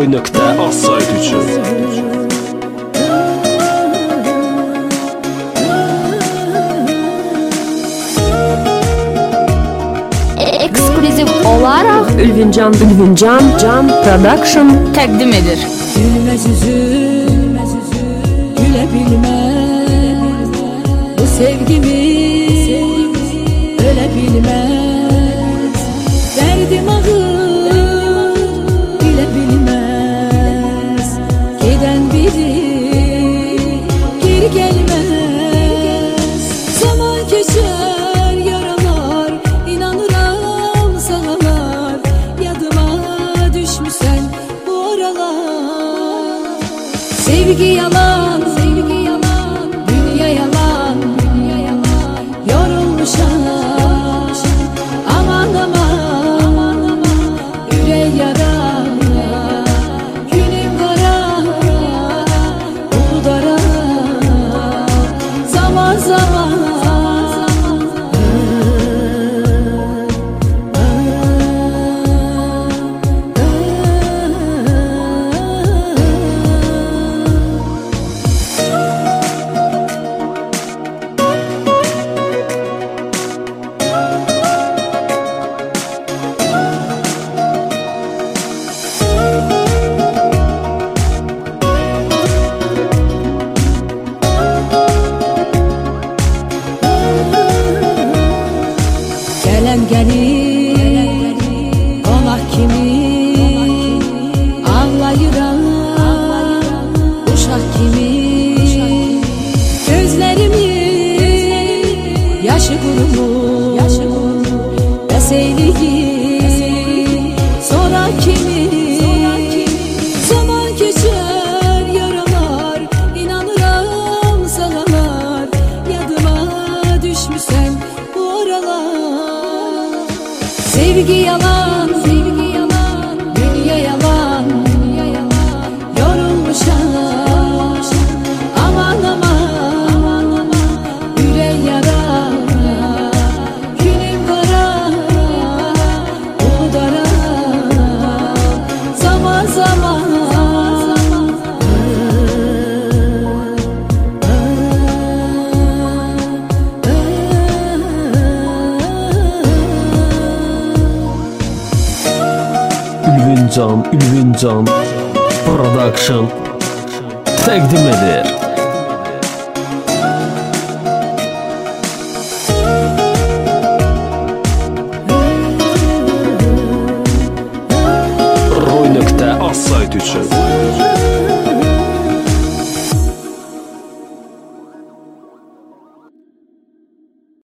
Roy.az sayt üçün. Ekskluziv olaraq Ülvincan Can Production təqdim edir. Gülmez yüzüm, gülebilmez. Bu sevgimiz ölebilmez. Derdim ağır, bilebilmez. Giden biri geri gelmez. Zaman geçer yaralar, inanıram sanalar. Yadıma düşmüşsen bu aralar. Sevgi yalan, dünya yalan, yorulmuşam. Aman aman, yüreği yara, günüm kara, umut ara. Zaman zaman gelen gelir konak kimi ağlayıram uşak kimi. Gözlerimin yaşı kurumuş deseyliği sonra kimi. Zaman geçer yaralar, inanıram sanalar. Yadıma düşmüşsen bu aralar. Sevgi yalan, dünya yalan, yorulmuşam. Aman aman, yüreği yara, günüm kara, umut ara. Zaman zaman Ülvincan Production təqdim edir. Roy.az sayt üçün.